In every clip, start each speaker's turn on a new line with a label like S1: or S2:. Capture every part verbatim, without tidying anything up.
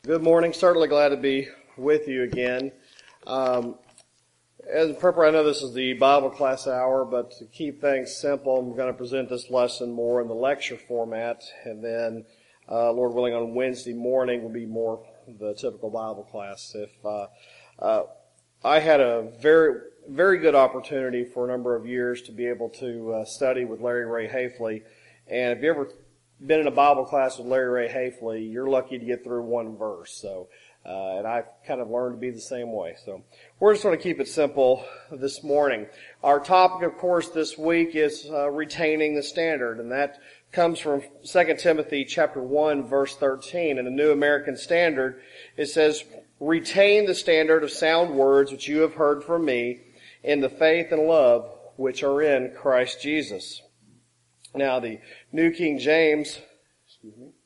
S1: Good morning. Certainly glad to be with you again. Um, as a prepper, I know this is the Bible class hour, but to keep things simple, I'm going to present this lesson more in the lecture format, and then, uh, Lord willing, on Wednesday morning will be more the typical Bible class. If uh, uh, I had a very, very good opportunity for a number of years to be able to uh, study with Larry Ray Hafley, and if you ever been in a Bible class with Larry Ray Hafley, you're lucky to get through one verse. So, uh, and I've kind of learned to be the same way. So, we're just going to keep it simple this morning. Our topic, of course, this week is uh, retaining the standard, and that comes from Second Timothy chapter one, verse thirteen. In the New American Standard, it says, "Retain the standard of sound words which you have heard from me in the faith and love which are in Christ Jesus." Now, the New King James, excuse me,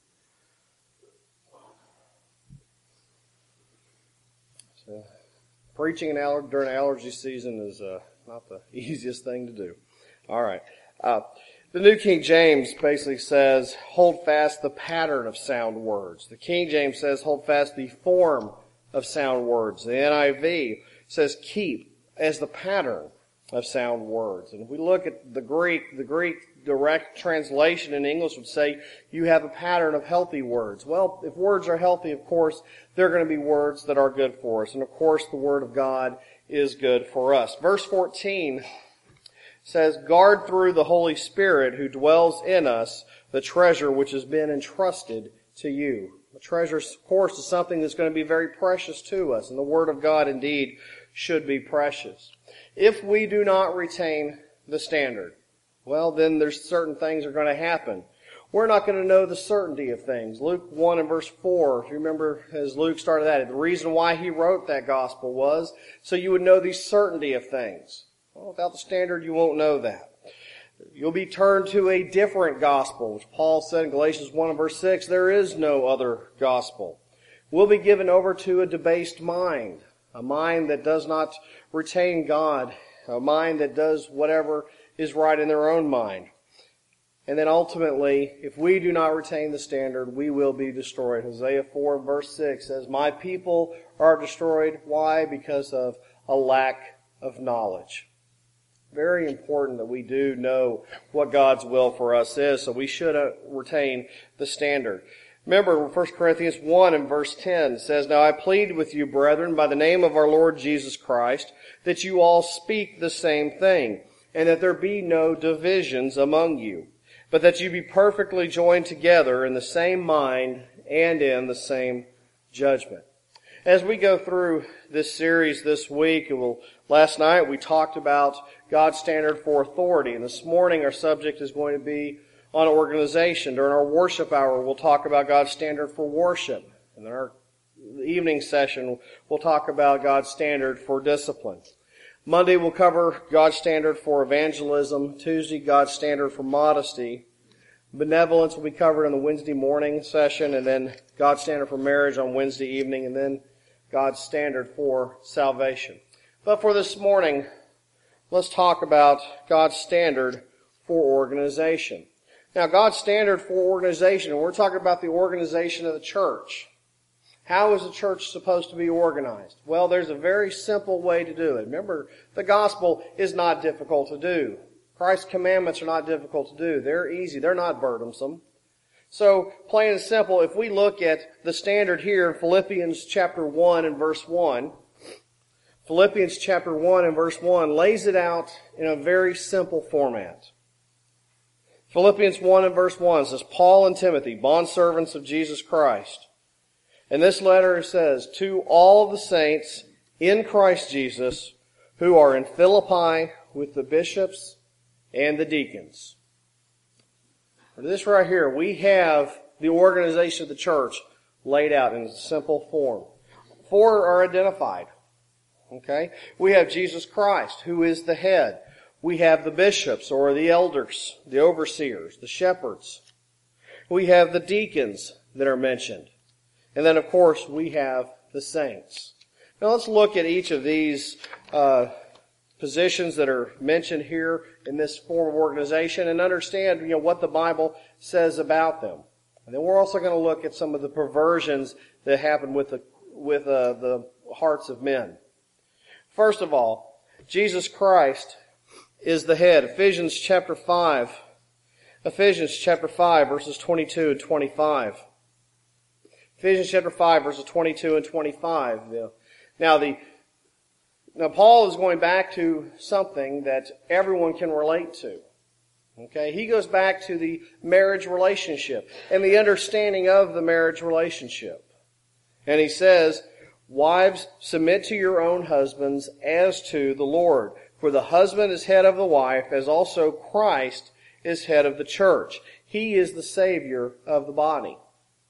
S1: so, preaching an aller- during allergy season is uh, not the easiest thing to do. All right. Uh, the New King James basically says, hold fast the pattern of sound words. The King James says, hold fast the form of sound words. The N I V says, keep as the pattern of sound words. And if we look at the Greek, the Greek direct translation in English would say, you have a pattern of healthy words. Well, if words are healthy, of course, they're going to be words that are good for us. And of course, the Word of God is good for us. Verse fourteen says, guard through the Holy Spirit who dwells in us the treasure which has been entrusted to you. The treasure, of course, is something that's going to be very precious to us. And the Word of God, indeed, should be precious. If we do not retain the standard, well, then there's certain things are going to happen. We're not going to know the certainty of things. Luke one and verse four, if you remember as Luke started that, the reason why he wrote that gospel was so you would know the certainty of things. Well, without the standard, you won't know that. You'll be turned to a different gospel, which Paul said in Galatians one and verse six, there is no other gospel. We'll be given over to a debased mind, a mind that does not retain God, a mind that does whatever is right in their own mind. And then ultimately, if we do not retain the standard, we will be destroyed. Hosea four verse six says, my people are destroyed. Why? Because of a lack of knowledge. Very important that we do know what God's will for us is, so we should uh, retain the standard. Remember, First Corinthians one and verse ten says, now I plead with you, brethren, by the name of our Lord Jesus Christ, that you all speak the same thing, and that there be no divisions among you, but that you be perfectly joined together in the same mind and in the same judgment. As we go through this series this week, it will, last night we talked about God's standard for authority, and this morning our subject is going to be on organization. During our worship hour, we'll talk about God's standard for worship. And in our evening session, we'll talk about God's standard for discipline. Monday, we'll cover God's standard for evangelism. Tuesday, God's standard for modesty. Benevolence will be covered in the Wednesday morning session, and then God's standard for marriage on Wednesday evening, and then God's standard for salvation. But for this morning, let's talk about God's standard for organization. Now, God's standard for organization, and we're talking about the organization of the church. How is the church supposed to be organized? Well, there's a very simple way to do it. Remember, the gospel is not difficult to do. Christ's commandments are not difficult to do. They're easy. They're not burdensome. So, plain and simple, if we look at the standard here in Philippians chapter one and verse one, Philippians chapter one and verse one lays it out in a very simple format. Philippians one and verse one says, Paul and Timothy, bondservants of Jesus Christ. And this letter says, to all the saints in Christ Jesus who are in Philippi with the bishops and the deacons. For this right here, we have the organization of the church laid out in a simple form. Four are identified. Okay? We have Jesus Christ, who is the head. We have the bishops, or the elders, the overseers, the shepherds. We have the deacons that are mentioned. And then, of course, we have the saints. Now, let's look at each of these uh, positions that are mentioned here in this form of organization and understand, you know, what the Bible says about them. And then we're also going to look at some of the perversions that happen with the, with uh, the hearts of men. First of all, Jesus Christ is the head. Ephesians chapter five. Ephesians chapter five, verses twenty-two and twenty-five. Ephesians chapter five, verses twenty-two and twenty-five. Now the now Paul is going back to something that everyone can relate to. Okay, he goes back to the marriage relationship and the understanding of the marriage relationship. And he says, "Wives, submit to your own husbands as to the Lord. For the husband is head of the wife, as also Christ is head of the church. He is the Savior of the body."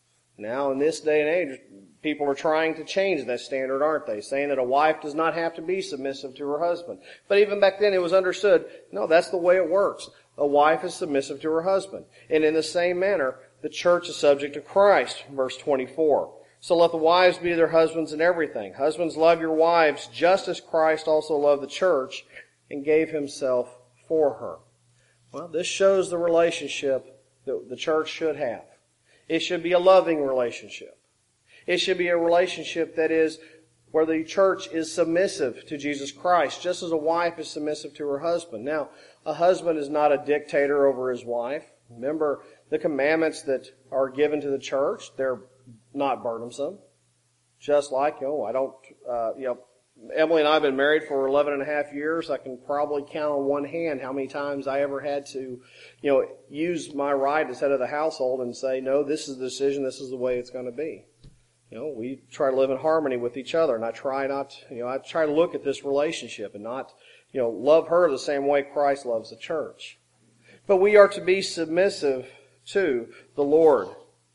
S1: Now, in this day and age, people are trying to change that standard, aren't they? Saying that a wife does not have to be submissive to her husband. But even back then it was understood, no, that's the way it works. A wife is submissive to her husband. And in the same manner, the church is subject to Christ, verse twenty-four. "So let the wives be their husbands in everything. Husbands, love your wives, just as Christ also loved the church and gave himself for her." Well, this shows the relationship that the church should have. It should be a loving relationship. It should be a relationship that is where the church is submissive to Jesus Christ, just as a wife is submissive to her husband. Now, a husband is not a dictator over his wife. Remember, the commandments that are given to the church, they're not burdensome. Just like, you know, I don't, uh, you know, Emily and I have been married for eleven and a half years. I can probably count on one hand how many times I ever had to, you know, use my right as head of the household and say, no, this is the decision, this is the way it's going to be. You know, we try to live in harmony with each other, and I try not, you know, I try to look at this relationship and not, you know, love her the same way Christ loves the church. But we are to be submissive to the Lord.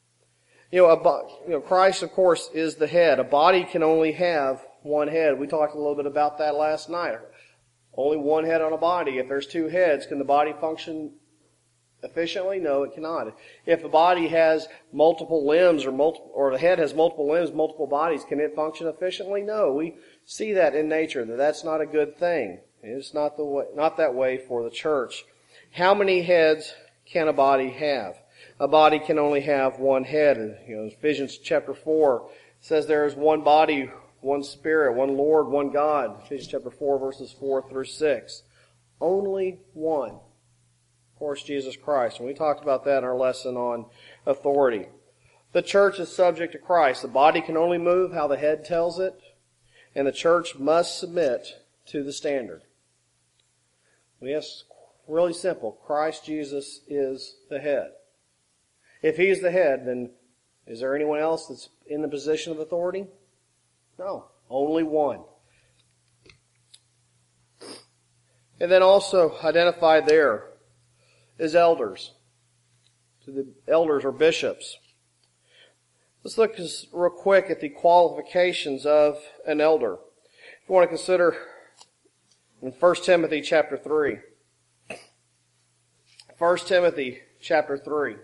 S1: You know, a, you know, Christ, of course, is the head. A body can only have one head. We talked a little bit about that last night. Only one head on a body. If there's two heads, can the body function efficiently? No, it cannot. If the body has multiple limbs or multiple, or the head has multiple limbs, multiple bodies, can it function efficiently? No. We see that in nature, that that's not a good thing. It's not the way, not that way for the church. How many heads can a body have? A body can only have one head. You know, Ephesians chapter four says there is one body, one Spirit, one Lord, one God. Ephesians chapter four, verses four through six. Only one. Of course, Jesus Christ. And we talked about that in our lesson on authority. The church is subject to Christ. The body can only move how the head tells it, and the church must submit to the standard. Yes, really simple. Christ Jesus is the head. If he's the head, then is there anyone else that's in the position of authority? No, only one. And then also identified there is elders. To the elders or bishops. Let's look just real quick at the qualifications of an elder. If you want to consider in First Timothy chapter three. First Timothy chapter three.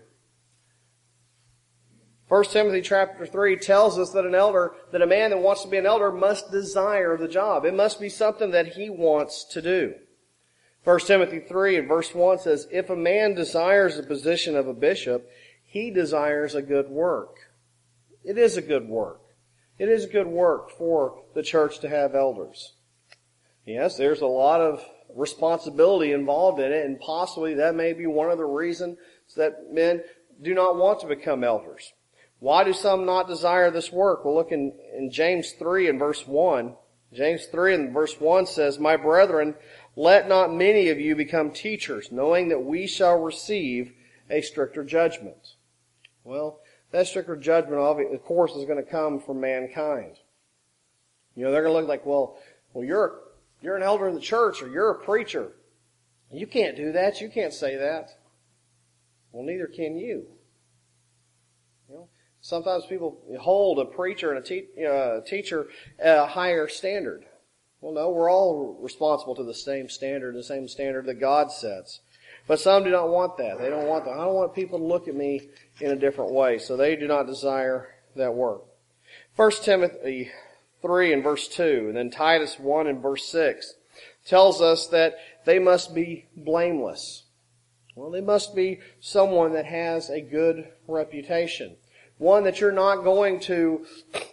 S1: First Timothy chapter three tells us that an elder, that a man that wants to be an elder must desire the job. It must be something that he wants to do. First Timothy three and verse one says, "If a man desires the position of a bishop, he desires a good work." It is a good work. It is a good work for the church to have elders. Yes, there's a lot of responsibility involved in it, and possibly that may be one of the reasons that men do not want to become elders. Why do some not desire this work? Well, look in, in James three and verse one. James three and verse one says, "My brethren, let not many of you become teachers, knowing that we shall receive a stricter judgment." Well, that stricter judgment, of course, is going to come from mankind. You know, they're going to look like, well, well, you're, you're an elder in the church, or you're a preacher. You can't do that. You can't say that. Well, neither can you. You know, sometimes people hold a preacher and a te- uh, teacher at a higher standard. Well, no, we're all responsible to the same standard, the same standard that God sets. But some do not want that. They don't want that. I don't want people to look at me in a different way. So they do not desire that work. First Timothy three and verse two, and then Titus one and verse six tells us that they must be blameless. Well, they must be someone that has a good reputation. One that you're not going to,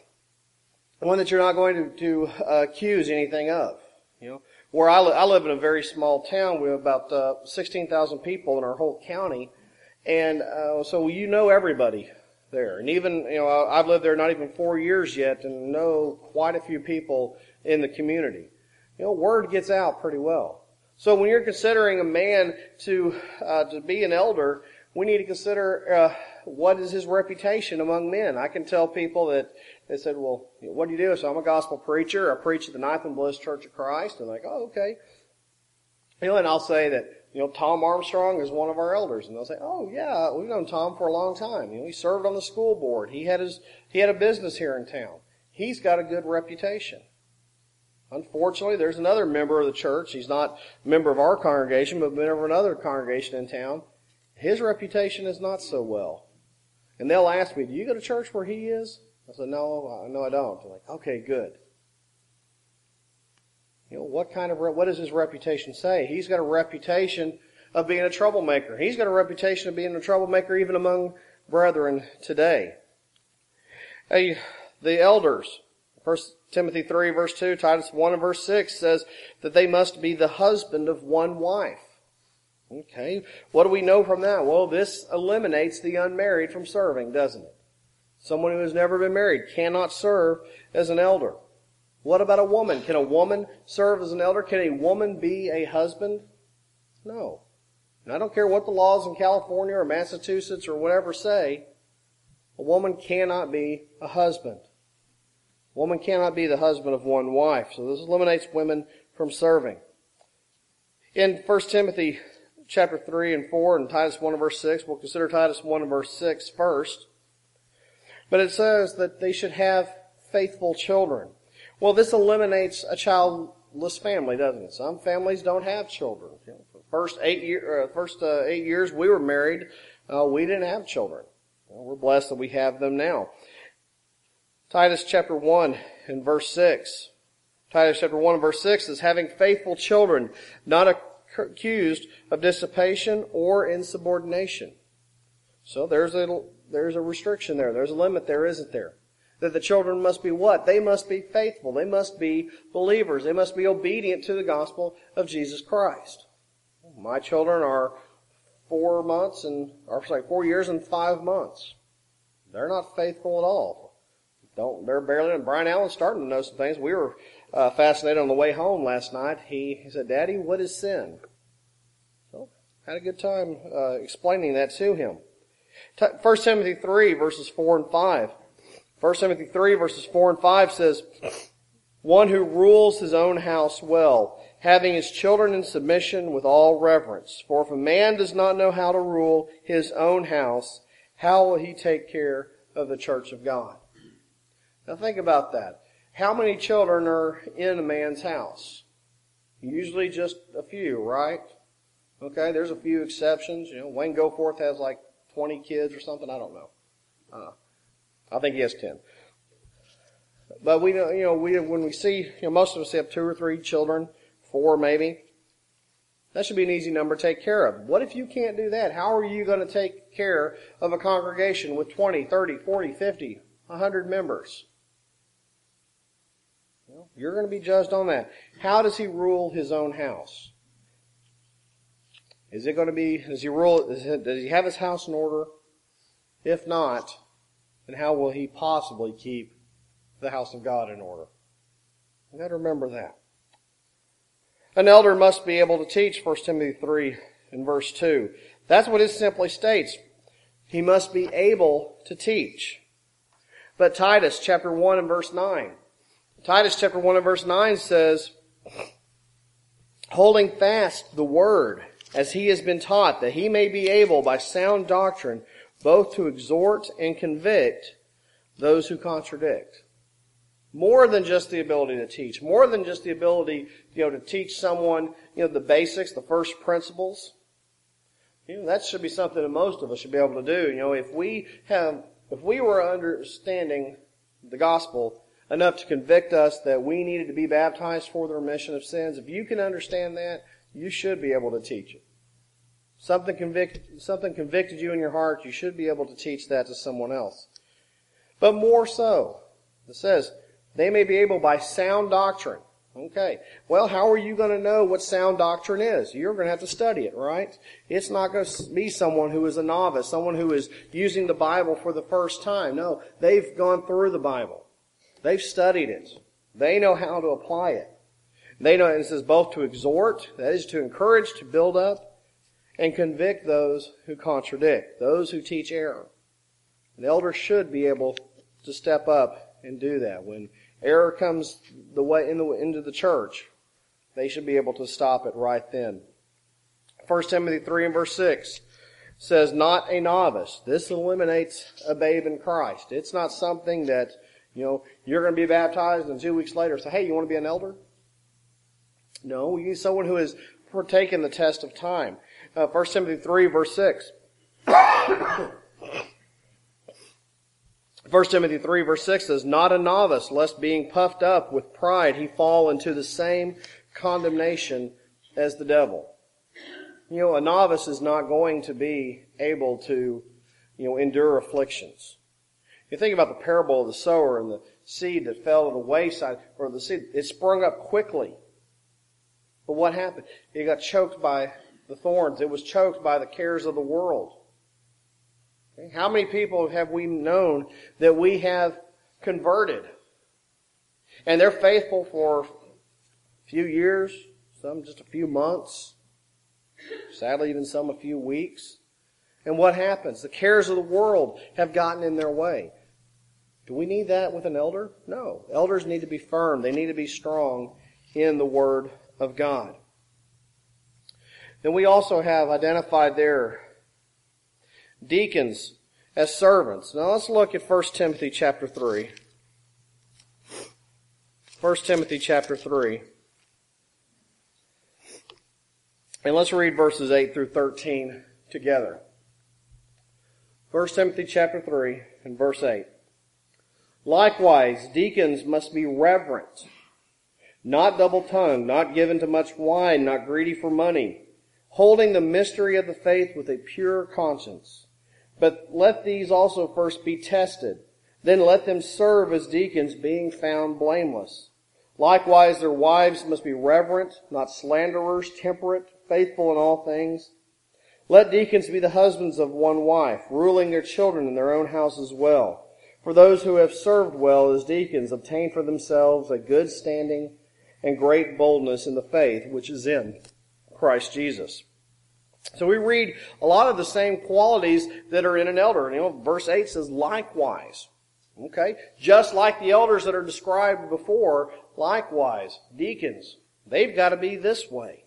S1: one that you're not going to, to uh, accuse anything of. You know, where I, li- I live in a very small town. We have about uh, sixteen thousand people in our whole county. And uh, so you know everybody there. And even, you know, I've lived there not even four years yet and know quite a few people in the community. You know, word gets out pretty well. So when you're considering a man to uh, to be an elder, we need to consider uh, what is his reputation among men. I can tell people that they said, well, what do you do? So I'm a gospel preacher. I preach at the Ninth and Bliss Church of Christ. And they're like, oh, okay. You know, and I'll say that, you know, Tom Armstrong is one of our elders. And they'll say, oh, yeah, we've known Tom for a long time. You know, he served on the school board. He had his, he had a business here in town. He's got a good reputation. Unfortunately, there's another member of the church. He's not a member of our congregation, but a member of another congregation in town. His reputation is not so well. And they'll ask me, do you go to church where he is? I said, no, no, I don't. They're like, okay, good. You know, what kind of, what does his reputation say? He's got a reputation of being a troublemaker. He's got a reputation of being a troublemaker even among brethren today. Hey, the elders, First Timothy three verse two, Titus one and verse six says that they must be the husband of one wife. Okay, what do we know from that? Well, this eliminates the unmarried from serving, doesn't it? Someone who has never been married cannot serve as an elder. What about a woman? Can a woman serve as an elder? Can a woman be a husband? No. And I don't care what the laws in California or Massachusetts or whatever say, a woman cannot be a husband. A woman cannot be the husband of one wife. So this eliminates women from serving. In First Timothy chapter three and four and Titus one and verse six, we'll consider Titus one and verse six first. But it says that they should have faithful children. Well, this eliminates a childless family, doesn't it? Some families don't have children. You know, for the first eight year, uh, first uh, eight years we were married, uh, we didn't have children. Well, we're blessed that we have them now. Titus chapter one and verse six. Titus chapter one and verse six is having faithful children, not accused of dissipation or insubordination. So there's a there's a restriction there. There's a limit there, isn't there? That the children must be what? They must be faithful. They must be believers. They must be obedient to the gospel of Jesus Christ. My children are four months and, or sorry, four years and five months. They're not faithful at all. Don't, they're barely, and Brian Allen's starting to know some things. We were uh, fascinated on the way home last night. He, he said, Daddy, what is sin? So, had a good time uh, explaining that to him. First Timothy three, verses four and five. First Timothy three, verses four and five says, one who rules his own house well, having his children in submission with all reverence. For if a man does not know how to rule his own house, how will he take care of the church of God? Now think about that. How many children are in a man's house? Usually just a few, right? Okay, there's a few exceptions. You know, Wayne Goforth has like twenty kids or something. I don't know. Uh, I think he has ten. But we know, you know, we when we see, you know, most of us have two or three children, four maybe. That should be an easy number to take care of. What if you can't do that? How are you going to take care of a congregation with twenty, thirty, forty, fifty, one hundred members? Well, you're going to be judged on that. How does he rule his own house? Is it going to be, does he rule, does he have his house in order? If not, then how will he possibly keep the house of God in order? You've got to remember that. An elder must be able to teach, First Timothy three and verse two. That's what it simply states. He must be able to teach. But Titus chapter one and verse nine. Titus chapter one and verse nine says, holding fast the word as he has been taught, that he may be able by sound doctrine both to exhort and convict those who contradict. More than just the ability to teach. More than just the ability, you know, to teach someone, you know, the basics, the first principles. You know, that should be something that most of us should be able to do. You know, if we have, if we were understanding the gospel enough to convict us that we needed to be baptized for the remission of sins, if you can understand that, you should be able to teach it. Something convict, something convicted you in your heart, you should be able to teach that to someone else. But more so, it says, they may be able by sound doctrine. Okay. Well, how are you going to know what sound doctrine is? You're going to have to study it, right? It's not going to be someone who is a novice, someone who is using the Bible for the first time. No, they've gone through the Bible. They've studied it. They know how to apply it. They know, it says both to exhort, that is to encourage, to build up, and convict those who contradict, those who teach error. The elders should be able to step up and do that. When error comes the way in the, into the church, they should be able to stop it right then. First Timothy three and verse six says, not a novice. This eliminates a babe in Christ. It's not something that, you know, you're going to be baptized and two weeks later say, hey, you want to be an elder? No, you need someone who has taken the test of time. Uh, First Timothy three verse six. First Timothy three verse six says, not a novice, lest being puffed up with pride he fall into the same condemnation as the devil. You know, a novice is not going to be able to, you know, endure afflictions. You think about the parable of the sower and the seed that fell to the wayside, or the seed, it sprung up quickly. But what happened? It got choked by the thorns. It was choked by the cares of the world. Okay? How many people have we known that we have converted? And they're faithful for a few years, some just a few months, sadly even some a few weeks. And what happens? The cares of the world have gotten in their way. Do we need that with an elder? No. Elders need to be firm. They need to be strong in the Word of God. Then we also have identified there deacons as servants. Now let's look at First Timothy chapter three. First Timothy chapter three. And let's read verses eight through thirteen together. First Timothy chapter three and verse eight. Likewise, deacons must be reverent, not double-tongued, not given to much wine, not greedy for money, holding the mystery of the faith with a pure conscience. But let these also first be tested. Then let them serve as deacons, being found blameless. Likewise, their wives must be reverent, not slanderers, temperate, faithful in all things. Let deacons be the husbands of one wife, ruling their children in their own house as well. For those who have served well as deacons obtain for themselves a good standing and great boldness in the faith which is in Christ Jesus. So we read a lot of the same qualities that are in an elder. You know, verse eight says, likewise. Okay? Just like the elders that are described before, likewise, deacons, they've got to be this way.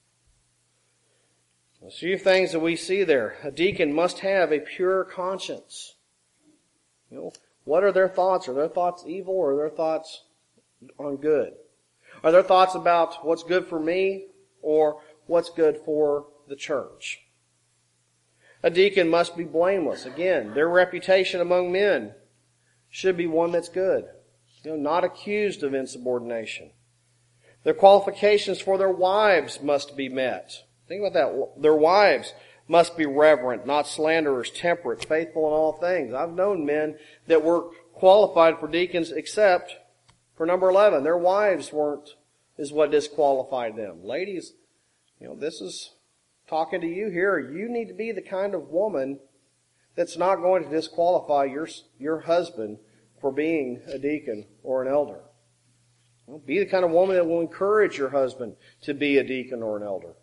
S1: A few things that we see there. A deacon must have a pure conscience. You know, what are their thoughts? Are their thoughts evil, or are their thoughts on good? Are their thoughts about what's good for me or what's good for the church? A deacon must be blameless. Again, their reputation among men should be one that's good. You know, not accused of insubordination. Their qualifications for their wives must be met. Think about that. Their wives must be reverent, not slanderers, temperate, faithful in all things. I've known men that were qualified for deacons except for number eleven. Their wives weren't, is what disqualified them. Ladies, you know, this is talking to you here. You need to be the kind of woman that's not going to disqualify your, your husband for being a deacon or an elder. You know, be the kind of woman that will encourage your husband to be a deacon or an elder.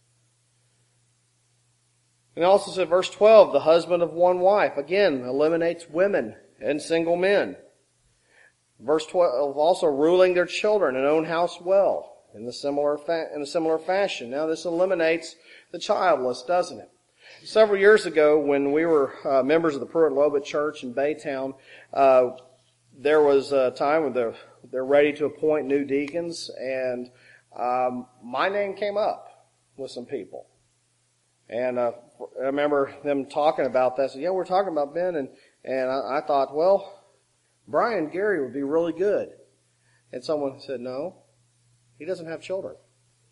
S1: And it also said, verse twelve, the husband of one wife, again, eliminates women and single men. Verse twelve, also ruling their children and own house well, in the similar fa- in a similar fashion. Now this eliminates the childless, doesn't it? Several years ago, when we were uh, members of the Pruitt-Lobet Church in Baytown, uh, there was a time when they're, they're ready to appoint new deacons, and um, my name came up with some people. And uh, I remember them talking about that. I said, yeah, we're talking about Ben. And, and I, I thought, well, Brian Gary would be really good. And someone said, no, he doesn't have children.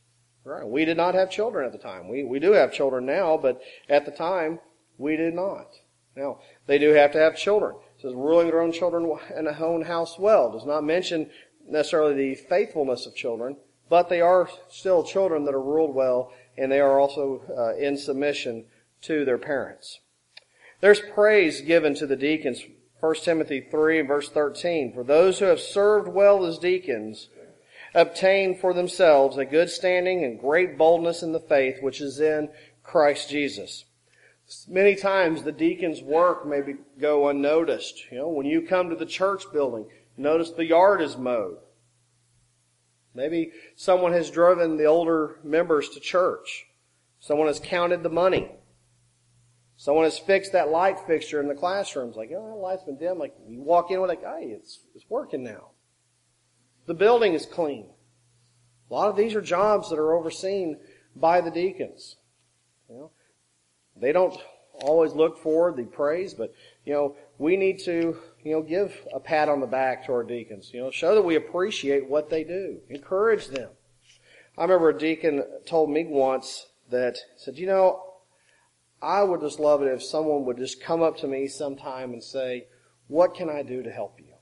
S1: Right. We did not have children at the time. We, we do have children now, but at the time, we did not. Now, they do have to have children. It says ruling their own children in a own house well. It does not mention necessarily the faithfulness of children, but they are still children that are ruled well, and they are also uh, in submission to their parents. There's praise given to the deacons. First Timothy three, verse thirteen. For those who have served well as deacons obtain for themselves a good standing and great boldness in the faith which is in Christ Jesus. Many times the deacon's work may be, go unnoticed. You know, when you come to the church building, notice the yard is mowed. Maybe someone has driven the older members to church. Someone has counted the money. Someone has fixed that light fixture in the classrooms. Like, oh, that light's been dim. Like, you walk in with like, hey, it's, it's working now. The building is clean. A lot of these are jobs that are overseen by the deacons. You know, they don't always look for the praise, but, you know, we need to, you know, give a pat on the back to our deacons. You know, show that we appreciate what they do. Encourage them. I remember a deacon told me once that, said, you know, I would just love it if someone would just come up to me sometime and say, what can I do to help you?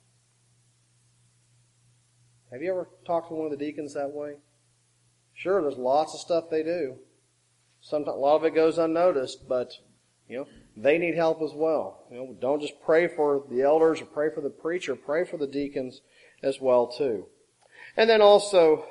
S1: Have you ever talked to one of the deacons that way? Sure, there's lots of stuff they do. Sometimes a lot of it goes unnoticed, but you know they need help as well. You know, don't just pray for the elders or pray for the preacher. Pray for the deacons as well too. And then also,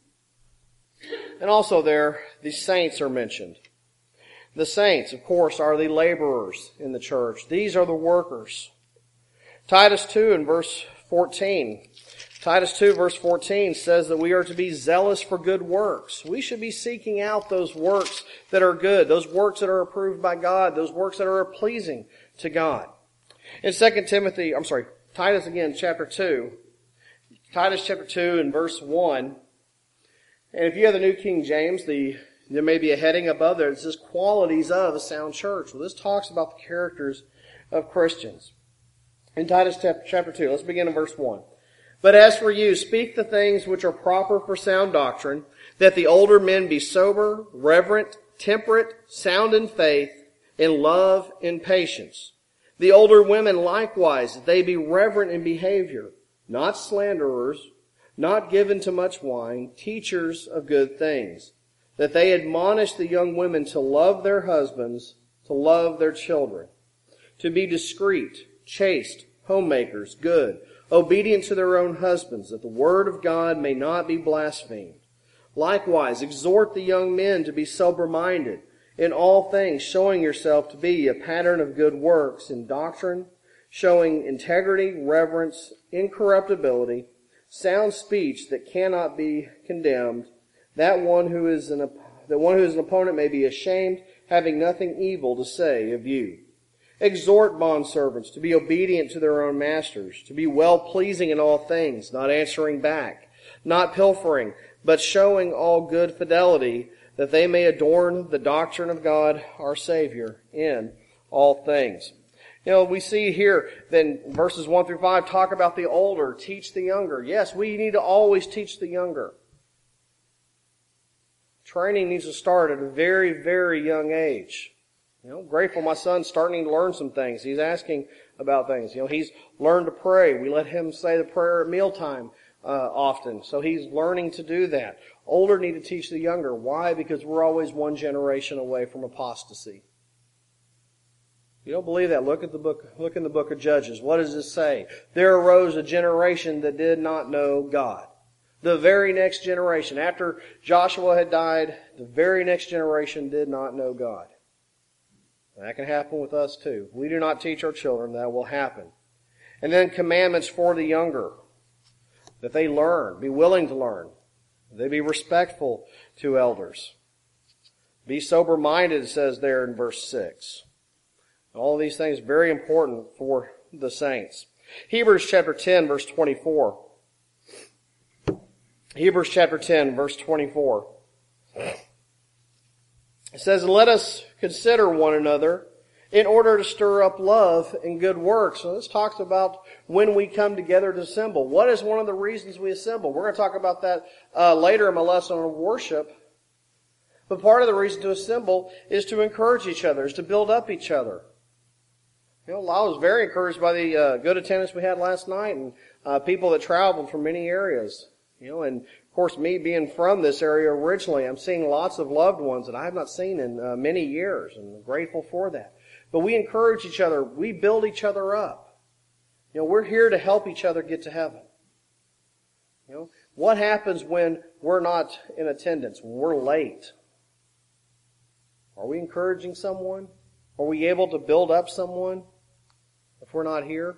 S1: and also there, the saints are mentioned. The saints, of course, are the laborers in the church. These are the workers. Titus two in verse fourteen. Titus two verse fourteen says that we are to be zealous for good works. We should be seeking out those works that are good, those works that are approved by God, those works that are pleasing to God. In Second Timothy, I'm sorry, Titus again, chapter two. Titus chapter two and verse one. And if you have the New King James, the there may be a heading above there that says qualities of a sound church. Well, this talks about the characters of Christians. In Titus chapter two, let's begin in verse one. But as for you, speak the things which are proper for sound doctrine, that the older men be sober, reverent, temperate, sound in faith, in love, in patience. The older women likewise, that they be reverent in behavior, not slanderers, not given to much wine, teachers of good things, that they admonish the young women to love their husbands, to love their children, to be discreet, chaste, homemakers, good, obedient to their own husbands, that the word of God may not be blasphemed. Likewise, exhort the young men to be sober-minded, in all things showing yourself to be a pattern of good works, in doctrine, showing integrity, reverence, incorruptibility, sound speech that cannot be condemned, that one who is an that one who is an opponent may be ashamed, having nothing evil to say of you. Exhort bondservants to be obedient to their own masters, to be well-pleasing in all things, not answering back, not pilfering, but showing all good fidelity, that they may adorn the doctrine of God our Savior in all things. You know, we see here, then verses one through five talk about the older, teach the younger. Yes, we need to always teach the younger. Training needs to start at a very, very young age. You know, grateful my son's starting to learn some things. He's asking about things. You know, he's learned to pray. We let him say the prayer at mealtime uh, often. So he's learning to do that. Older need to teach the younger. Why? Because we're always one generation away from apostasy. If you don't believe that, look at the book, look in the book of Judges. What does it say? There arose a generation that did not know God. The very next generation, after Joshua had died, the very next generation did not know God. That can happen with us too. If we do not teach our children, that will happen. And then commandments for the younger. That they learn, be willing to learn. They be respectful to elders. Be sober-minded, it says there in verse six. All of these things are very important for the saints. Hebrews chapter ten, verse twenty-four. Hebrews chapter ten, verse twenty-four. It says, let us consider one another in order to stir up love and good works. So this talks about when we come together to assemble. What is one of the reasons we assemble? We're going to talk about that uh, later in my lesson on worship. But part of the reason to assemble is to encourage each other, is to build up each other. You know, I was very encouraged by the uh, good attendance we had last night and uh, people that traveled from many areas. You know, and of course, me being from this area originally, I'm seeing lots of loved ones that I have not seen in uh, many years, and I'm grateful for that. But we encourage each other. We build each other up. You know, we're here to help each other get to heaven. You know, what happens when we're not in attendance, when we're late? Are we encouraging someone? Are we able to build up someone if we're not here?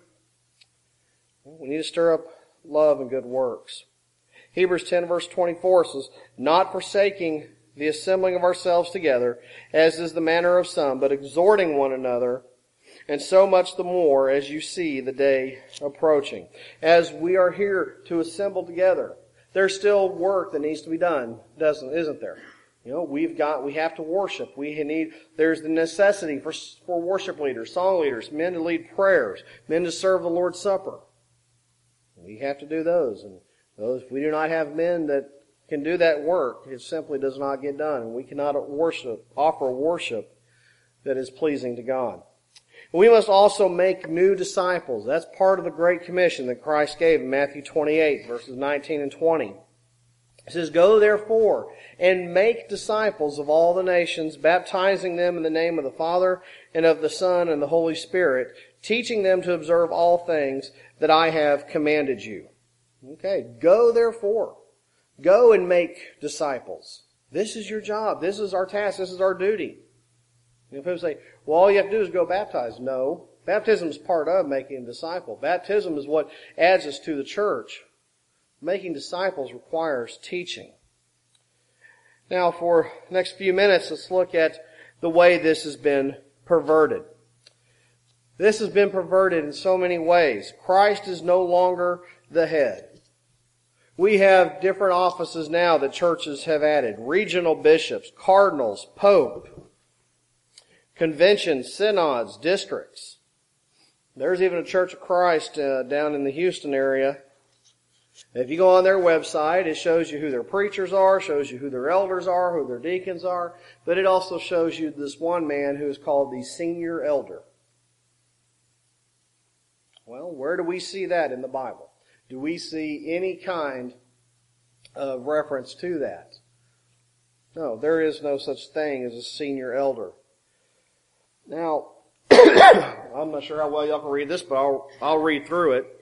S1: We need to stir up love and good works. Hebrews ten verse twenty-four says, not forsaking the assembling of ourselves together, as is the manner of some, but exhorting one another, and so much the more as you see the day approaching. As we are here to assemble together, there's still work that needs to be done, doesn't, isn't there? You know, we've got, we have to worship. We need, there's the necessity for, for worship leaders, song leaders, men to lead prayers, men to serve the Lord's Supper. We have to do those. And those, if we do not have men that can do that work, it simply does not get done. And we cannot worship, offer worship that is pleasing to God. We must also make new disciples. That's part of the Great Commission that Christ gave in Matthew twenty-eight, verses nineteen and twenty. It says, go therefore and make disciples of all the nations, baptizing them in the name of the Father and of the Son and the Holy Spirit, teaching them to observe all things that I have commanded you. Okay, go therefore. Go and make disciples. This is your job. This is our task. This is our duty. You know, people say, well, all you have to do is go baptize. No. Baptism is part of making a disciple. Baptism is what adds us to the church. Making disciples requires teaching. Now, for the next few minutes, let's look at the way this has been perverted. This has been perverted in so many ways. Christ is no longer the head. We have different offices now that churches have added. Regional bishops, cardinals, pope, conventions, synods, districts. There's even a Church of Christ uh, down in the Houston area. If you go on their website, it shows you who their preachers are, shows you who their elders are, who their deacons are, but it also shows you this one man who is called the senior elder. Well, where do we see that in the Bible? Do we see any kind of reference to that? No, there is no such thing as a senior elder. Now, I'm not sure how well y'all can read this, but I'll, I'll read through it.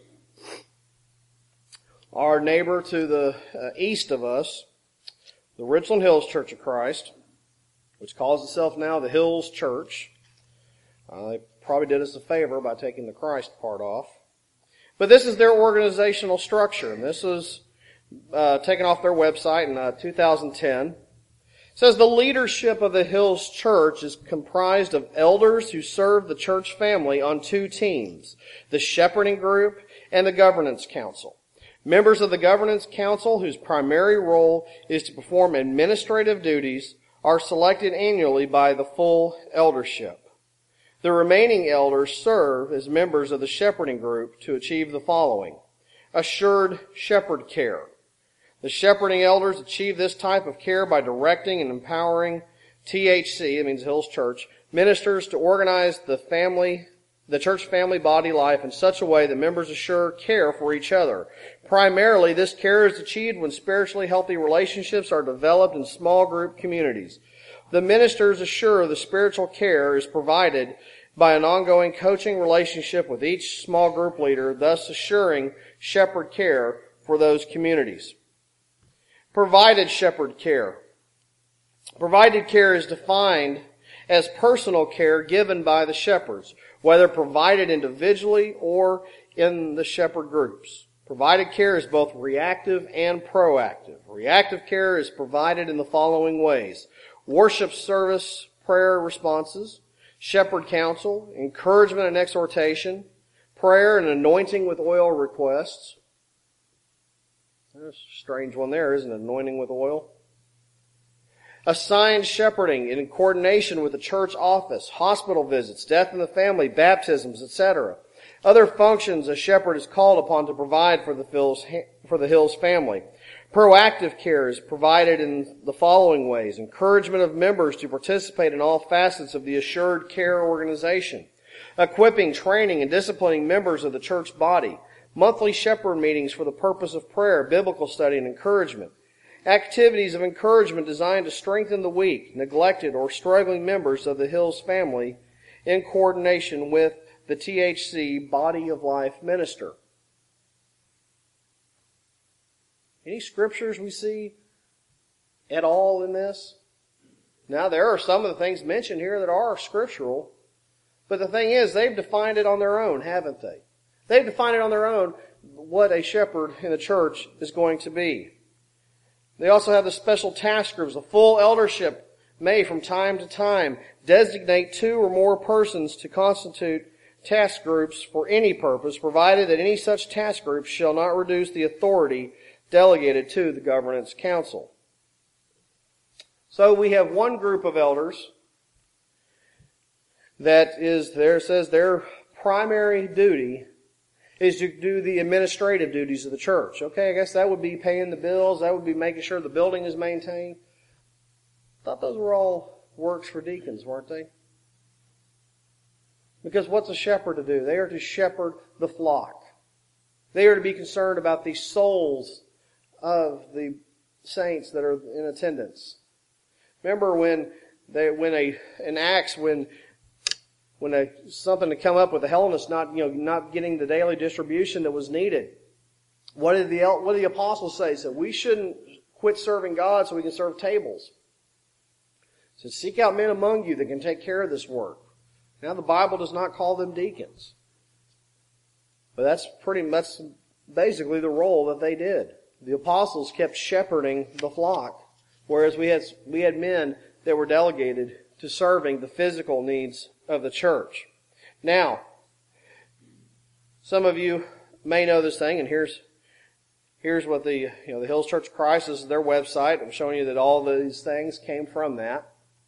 S1: Our neighbor to the uh, east of us, the Richland Hills Church of Christ, which calls itself now the Hills Church. Uh, they probably did us a favor by taking the Christ part off. But this is their organizational structure, and this is uh, taken off their website in uh, two thousand ten. It says the leadership of the Hills Church is comprised of elders who serve the church family on two teams, the shepherding group and the governance council. Members of the governance council, whose primary role is to perform administrative duties, are selected annually by the full eldership. The remaining elders serve as members of the shepherding group to achieve the following. Assured shepherd care. The shepherding elders achieve this type of care by directing and empowering T H C, it means Hills Church, ministers to organize the family, the church family body life in such a way that members assure care for each other. Primarily, this care is achieved when spiritually healthy relationships are developed in small group communities. The ministers assure the spiritual care is provided by an ongoing coaching relationship with each small group leader, thus assuring shepherd care for those communities. Provided shepherd care. Provided care is defined as personal care given by the shepherds, whether provided individually or in the shepherd groups. Provided care is both reactive and proactive. Reactive care is provided in the following ways: worship service, prayer responses, shepherd counsel, encouragement and exhortation, prayer and anointing with oil requests. There's a strange one there, isn't it? Anointing with oil. Assigned shepherding in coordination with the church office, hospital visits, death in the family, baptisms, et cetera. Other functions a shepherd is called upon to provide for the Hills, for the Hills family. Proactive care is provided in the following ways. Encouragement of members to participate in all facets of the Assured Care organization. Equipping, training, and disciplining members of the church body. Monthly shepherd meetings for the purpose of prayer, biblical study, and encouragement. Activities of encouragement designed to strengthen the weak, neglected, or struggling members of the Hills family in coordination with the T H C Body of Life minister. Any scriptures we see at all in this? Now, there are some of the things mentioned here that are scriptural, but the thing is, they've defined it on their own, haven't they? They've defined it on their own what a shepherd in the church is going to be. They also have the special task groups. The full eldership may, from time to time, designate two or more persons to constitute task groups for any purpose, provided that any such task groups shall not reduce the authority delegated to the governance council. So we have one group of elders that is, there says their primary duty is to do the administrative duties of the church. Okay, I guess that would be paying the bills. That would be making sure the building is maintained. I thought those were all works for deacons, weren't they? Because what's a shepherd to do? They are to shepherd the flock. They are to be concerned about the souls of the saints that are in attendance. Remember when they, when a, in Acts, when When a, something to come up with the Hellenists not, you know, not getting the daily distribution that was needed. What did the, what did the apostles say? He said, we shouldn't quit serving God so we can serve tables. He said, seek out men among you that can take care of this work. Now the Bible does not call them deacons. But that's pretty, that's basically the role that they did. The apostles kept shepherding the flock, whereas we had, we had men that were delegated to serving the physical needs of the church. Now, some of you may know this thing, and here's here's what the you know the Hills Church of Christ is their website. I'm showing you that all these things came from that.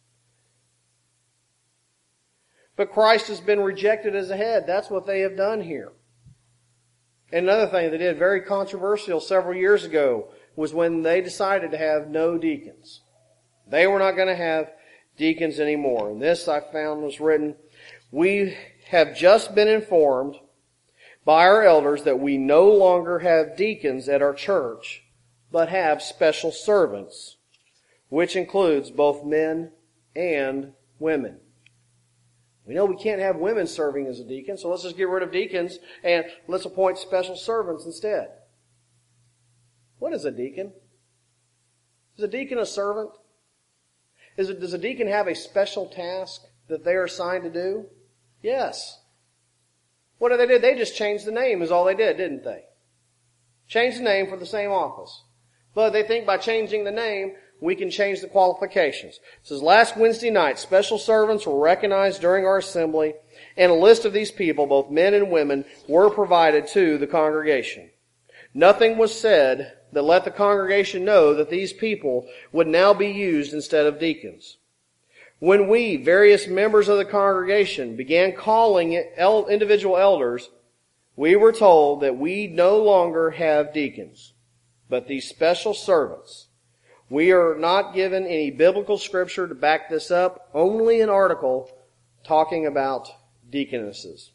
S1: But Christ has been rejected as a head. That's what they have done here. And another thing they did, very controversial several years ago, was when they decided to have no deacons. They were not going to have deacons anymore. And this I found was written, we have just been informed by our elders that we no longer have deacons at our church, but have special servants, which includes both men and women. We know we can't have women serving as a deacon, so let's just get rid of deacons and let's appoint special servants instead. What is a deacon? Is a deacon a servant? Is it, does a deacon have a special task that they are assigned to do? Yes. What did they do? They just changed the name is all they did, didn't they? Changed the name for the same office. But they think by changing the name, we can change the qualifications. It says, last Wednesday night, special servants were recognized during our assembly, and a list of these people, both men and women, were provided to the congregation. Nothing was said that let the congregation know that these people would now be used instead of deacons. When we, various members of the congregation, began calling individual elders, we were told that we no longer have deacons, but these special servants. We are not given any biblical scripture to back this up, only an article talking about deaconesses.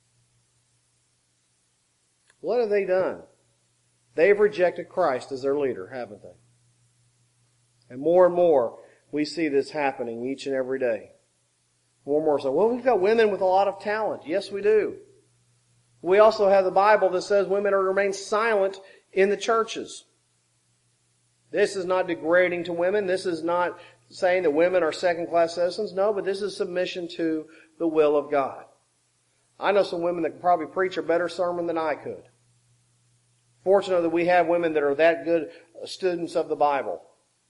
S1: What have they done? They've rejected Christ as their leader, haven't they? And more and more, we see this happening each and every day. More and more so, well, we've got women with a lot of talent. Yes, we do. We also have the Bible that says women are to remain silent in the churches. This is not degrading to women. This is not saying that women are second-class citizens. No, but this is submission to the will of God. I know some women that can probably preach a better sermon than I could. Fortunate that we have women that are that good students of the Bible.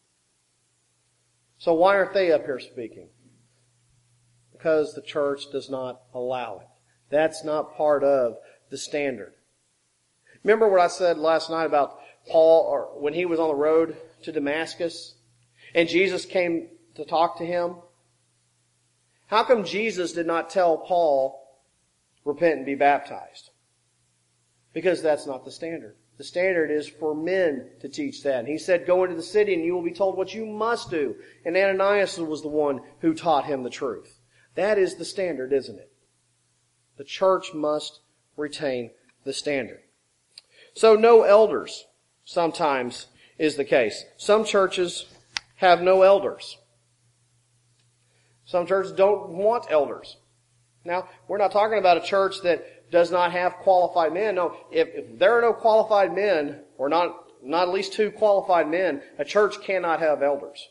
S1: So why aren't they up here speaking? Because the church does not allow it. That's not part of the standard. Remember what I said last night about Paul, or when he was on the road to Damascus, and Jesus came to talk to him? How come Jesus did not tell Paul, repent and be baptized? Because that's not the standard. The standard is for men to teach that. And he said, go into the city and you will be told what you must do. And Ananias was the one who taught him the truth. That is the standard, isn't it? The church must retain the standard. So no elders sometimes is the case. Some churches have no elders. Some churches don't want elders. Now, we're not talking about a church that does not have qualified men. No, if, if there are no qualified men, or not, not at least two qualified men, a church cannot have elders.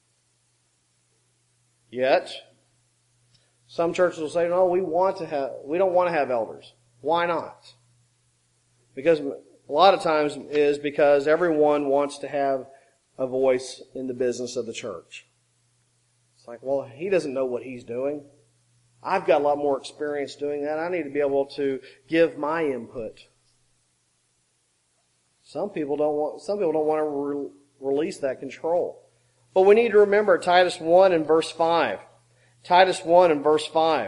S1: Yet, some churches will say, no, we want to have, we don't want to have elders. Why not? Because a lot of times is because everyone wants to have a voice in the business of the church. It's like, well, he doesn't know what he's doing. I've got a lot more experience doing that. I need to be able to give my input. Some people don't want, some people don't want to re- release that control. But we need to remember Titus one and verse five. Titus one and verse five.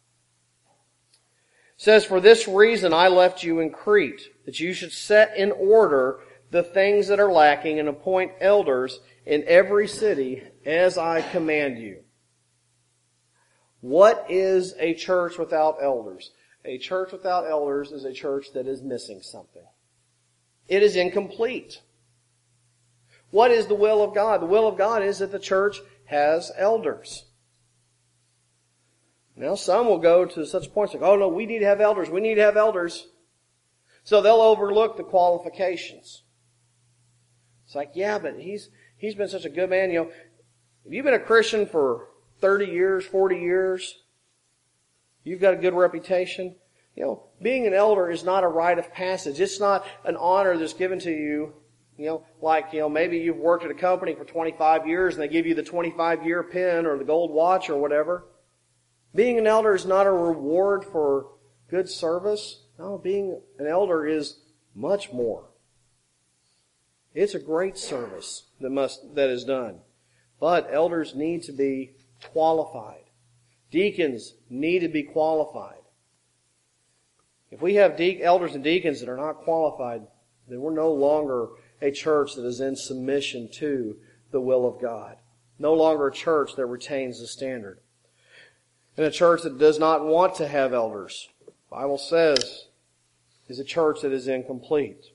S1: It says, for this reason I left you in Crete, that you should set in order the things that are lacking and appoint elders in every city as I command you. What is a church without elders? A church without elders is a church that is missing something. It is incomplete. What is the will of God? The will of God is that the church has elders. Now, some will go to such points like, oh no, we need to have elders. We need to have elders. So they'll overlook the qualifications. It's like, yeah, but he's he's been such a good man. You know, if you've been a Christian for thirty years, forty years, you've got a good reputation. You know, being an elder is not a rite of passage. It's not an honor that's given to you, you know, like, you know, maybe you've worked at a company for twenty-five years and they give you the twenty-five year pin or the gold watch or whatever. Being an elder is not a reward for good service. No, being an elder is much more. It's a great service that must, that is done. But elders need to be qualified. Deacons need to be qualified. If we have de- elders and deacons that are not qualified, then we're no longer a church that is in submission to the will of God. No longer a church that retains the standard. And a church that does not want to have elders, the Bible says, is a church that is incomplete.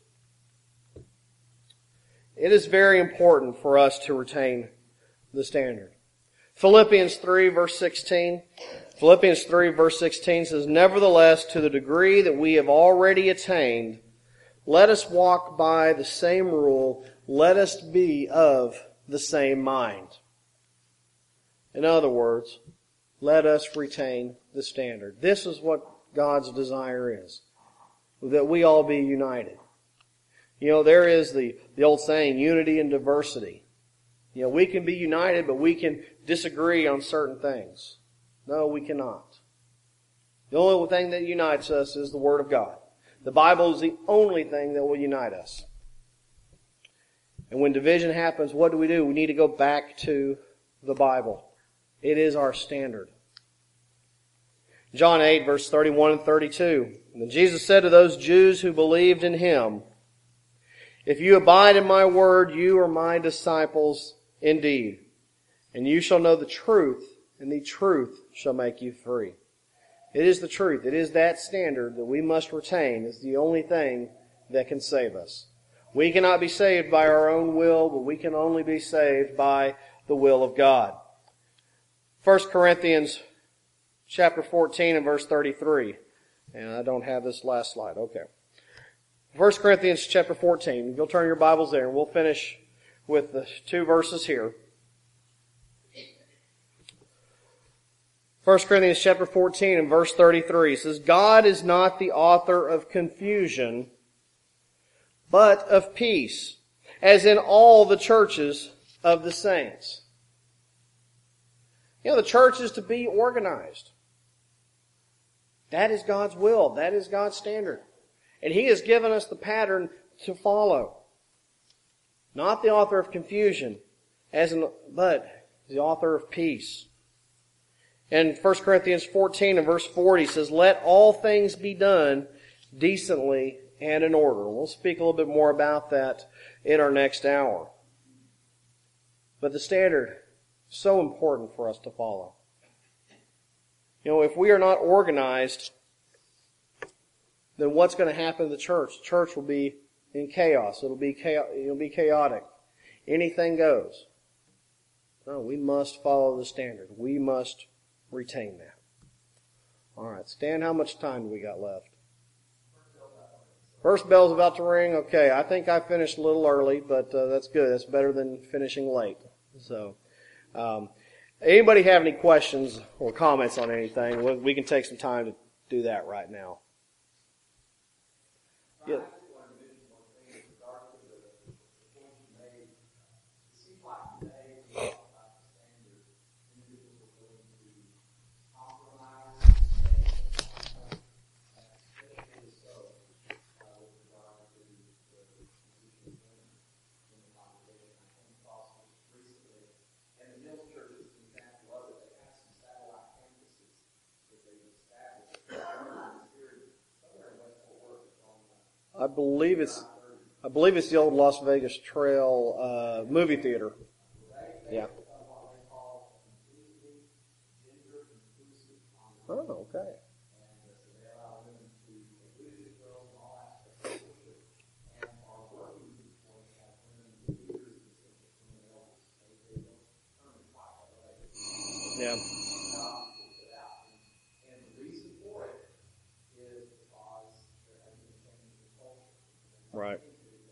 S1: It is very important for us to retain the standard. Philippians three verse sixteen. Philippians three verse sixteen says, nevertheless, to the degree that we have already attained, let us walk by the same rule, let us be of the same mind. In other words, let us retain the standard. This is what God's desire is, that we all be united. You know, there is the, the old saying, unity and diversity. You know, we can be united, but we can disagree on certain things. No, we cannot. The only thing that unites us is the Word of God. The Bible is the only thing that will unite us. And when division happens, what do we do? We need to go back to the Bible. It is our standard. John eight, verse thirty-one and thirty-two. And then Jesus said to those Jews who believed in Him, if you abide in my word, you are my disciples indeed. And you shall know the truth, and the truth shall make you free. It is the truth. It is that standard that we must retain. It's the only thing that can save us. We cannot be saved by our own will, but we can only be saved by the will of God. First Corinthians chapter fourteen and verse thirty-three. And I don't have this last slide. Okay. First Corinthians chapter fourteen. You'll turn your Bibles there and we'll finish with the two verses here. First Corinthians chapter fourteen and verse thirty-three says, God is not the author of confusion, but of peace, as in all the churches of the saints. You know, the church is to be organized. That is God's will. That is God's standard. And He has given us the pattern to follow. Not the author of confusion, as in, but the author of peace. And First Corinthians fourteen and verse forty says, let all things be done decently and in order. We'll speak a little bit more about that in our next hour. But the standard is so important for us to follow. You know, if we are not organized, then what's going to happen to the church? The church will be in chaos. It'll be chaos, it'll be chaotic. Anything goes. No, we must follow the standard. We must retain that. All right, Stan, how much time do we got left? First bell's about to ring. Okay, I think I finished a little early, but uh, that's good. That's better than finishing late. So, um, anybody have any questions or comments on anything? We can take some time to do that right now. Yeah. I believe it's, I believe it's the old Las Vegas Trail uh, movie theater. Yeah. Oh, okay. Yeah. Right.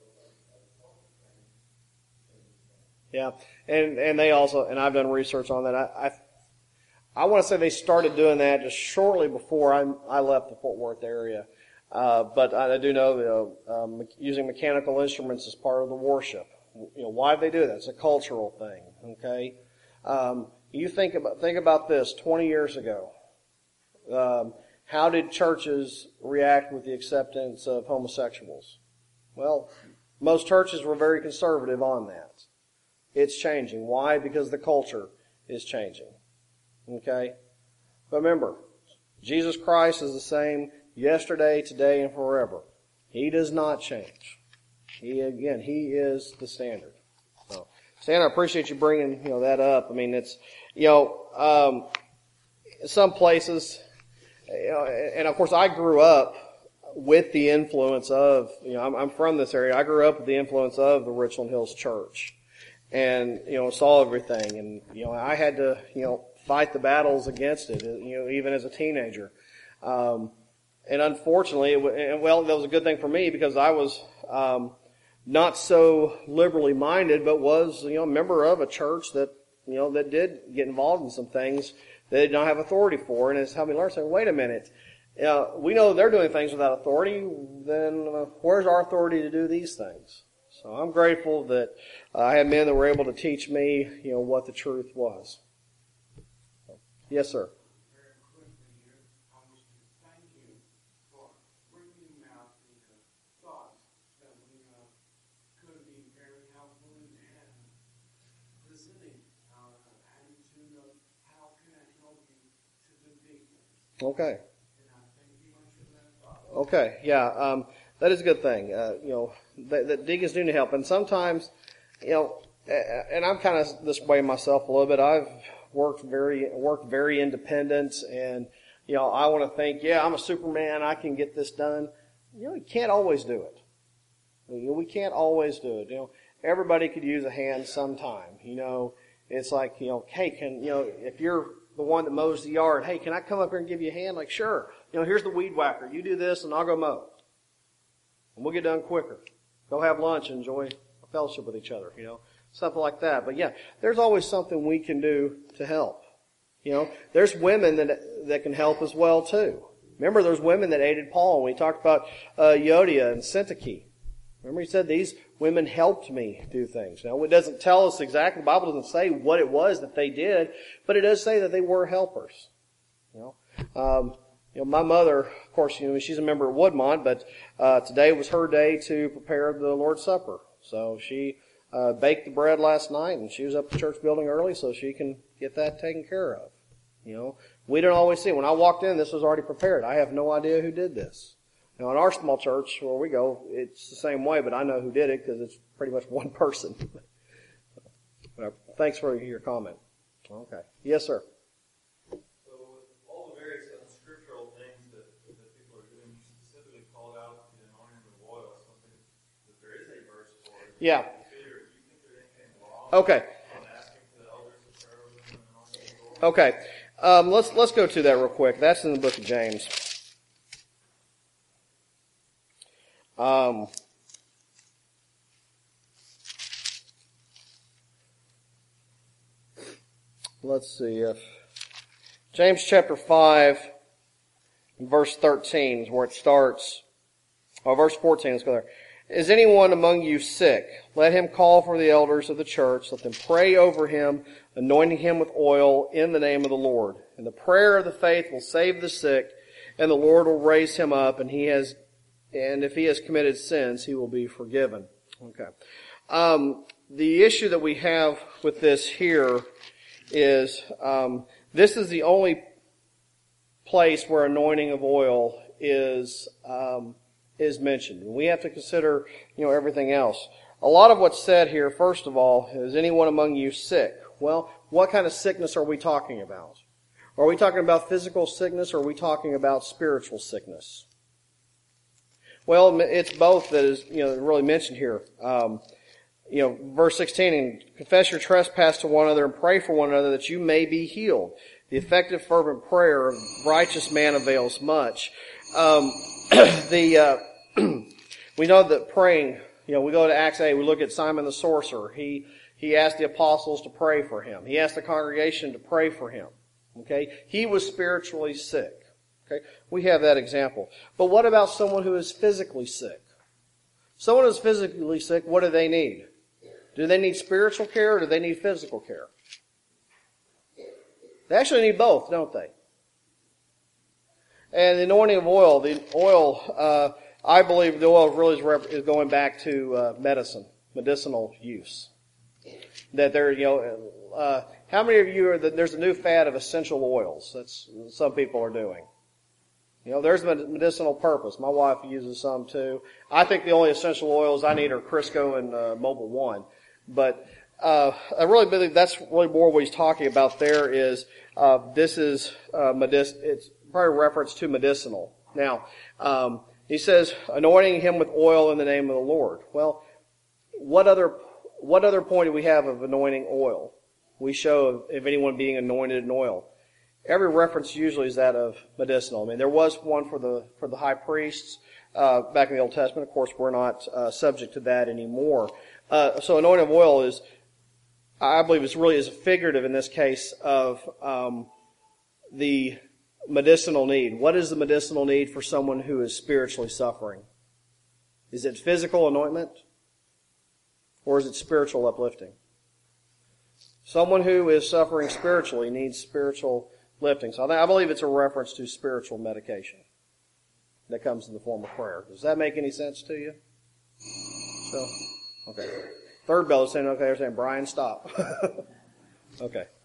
S1: Yeah, and and they also, and I've done research on that. I I, I want to say they started doing that just shortly before I I left the Fort Worth area, uh, but I, I do know that um, using mechanical instruments is part of the worship. You know, why do they do that? It's a cultural thing. Okay, um, you think about think about this. Twenty years ago, um, how did churches react with the acceptance of homosexuals? Well, most churches were very conservative on that. It's changing. Why? Because the culture is changing. Okay? But remember, Jesus Christ is the same yesterday, today, and forever. He does not change. He, again, He is the standard. So, Stan, I appreciate you bringing, you know, that up. I mean, it's, you know, um, some places, you know, and of course I grew up with the influence of, you know, I'm, I'm from this area. I grew up with the influence of the Richland Hills Church, and you know, saw everything, and you know, I had to, you know, fight the battles against it, you know, even as a teenager. Um, and unfortunately, it, and well, that was a good thing for me because I was um, not so liberally minded, but was, you know, a member of a church that, you know, that did get involved in some things they did not have authority for, and it's helped me learn. Saying, wait a minute. Uh, we know they're doing things without authority, then uh, where's our authority to do these things? So I'm grateful that uh, I had men that were able to teach me, you know, what the truth was. So, yes, sir.
S2: Very quickly here, I wish to thank you for bringing out the uh, thoughts that we uh, could be very helpful in and presenting our attitude of how can I help you to do big things.
S1: Okay. Okay, yeah, um, that is a good thing. Uh, you know, that, that deacons do need help, and sometimes, you know, and I'm kind of this way myself a little bit. I've worked very worked very independent, and you know, I want to think, yeah, I'm a Superman. I can get this done. You know, you can't always do it. You know, we can't always do it. You know, everybody could use a hand sometime. You know, it's like, you know, hey, can you know if you're the one that mows the yard, hey, can I come up here and give you a hand? Like, sure. You know, here's the weed whacker. You do this and I'll go mow. And we'll get done quicker. Go have lunch and enjoy a fellowship with each other, you know, something like that. But yeah, there's always something we can do to help. You know, there's women that that can help as well too. Remember, there's women that aided Paul when we talked about uh, Euodia and Syntyche. Remember, he said these women helped me do things. Now, it doesn't tell us exactly. The Bible doesn't say what it was that they did, but it does say that they were helpers. You know, um, you know, my mother, of course, you know, she's a member of Woodmont, but uh, today was her day to prepare the Lord's Supper. So she uh, baked the bread last night, and she was up at the church building early so she can get that taken care of. You know, we don't always see. When I walked in, this was already prepared. I have no idea who did this. Now, in our small church where we go, it's the same way, but I know who did it because it's pretty much one person. But thanks for your comment. Okay. Yes, sir.
S3: So with all the various unscriptural things that, that people are doing, you specifically called out the anointing of oil, something that there is a verse for it.
S1: Yeah.
S3: Do you think there's anything wrong
S1: Okay.
S3: on asking the elders to pray over them and anointing of oil?
S1: Okay. Um, let's let's go to that real quick. That's in the book of James. Um, let's see if James chapter five, verse thirteen is where it starts. Oh, verse fourteen. Let's go there. Is anyone among you sick? Let him call for the elders of the church. Let them pray over him, anointing him with oil in the name of the Lord. And the prayer of the faith will save the sick, and the Lord will raise him up, and he has, and if he has committed sins, he will be forgiven. Okay. Um, the issue that we have with this here is, um, this is the only place where anointing of oil is, um, is mentioned. We have to consider, you know, everything else. A lot of what's said here, first of all, is anyone among you sick? Well, what kind of sickness are we talking about? Are we talking about physical sickness, or are we talking about spiritual sickness? Well, it's both that is, you know, really mentioned here. Um, you know, verse sixteen, and confess your trespass to one another and pray for one another that you may be healed. The effective fervent prayer of a righteous man avails much. Um, the, uh, we know that praying, you know, we go to Acts eight, we look at Simon the sorcerer. He, he asked the apostles to pray for him. He asked the congregation to pray for him. Okay? He was spiritually sick. Okay? We have that example. But what about someone who is physically sick? Someone who is physically sick, what do they need? Do they need spiritual care, or do they need physical care? They actually need both, don't they? And the anointing of oil, the oil, uh, I believe the oil really is, rep- is going back to uh, medicine, medicinal use. That there, you know, uh, how many of you are, that there's a new fad of essential oils? That's, some people are doing. You know, there's a medicinal purpose. My wife uses some too. I think the only essential oils I need are Crisco and uh, Mobil One. But uh, I really believe that's really more what he's talking about there is uh, this is uh, medic- it's probably a reference to medicinal. Now, um, he says, anointing him with oil in the name of the Lord. Well, what other what other point do we have of anointing oil? We show of anyone being anointed in oil. Every reference usually is that of medicinal. I mean, there was one for the for the high priests uh, back in the Old Testament. Of course, we're not uh, subject to that anymore. Uh, so anointing of oil is, I believe, is really is figurative in this case of um, the medicinal need. What is the medicinal need for someone who is spiritually suffering? Is it physical anointment, or is it spiritual uplifting? Someone who is suffering spiritually needs spiritual lifting. So I, think, I believe it's a reference to spiritual medication that comes in the form of prayer. Does that make any sense to you? So, okay. Third bell is saying, okay, they're saying, Brian, stop. Okay.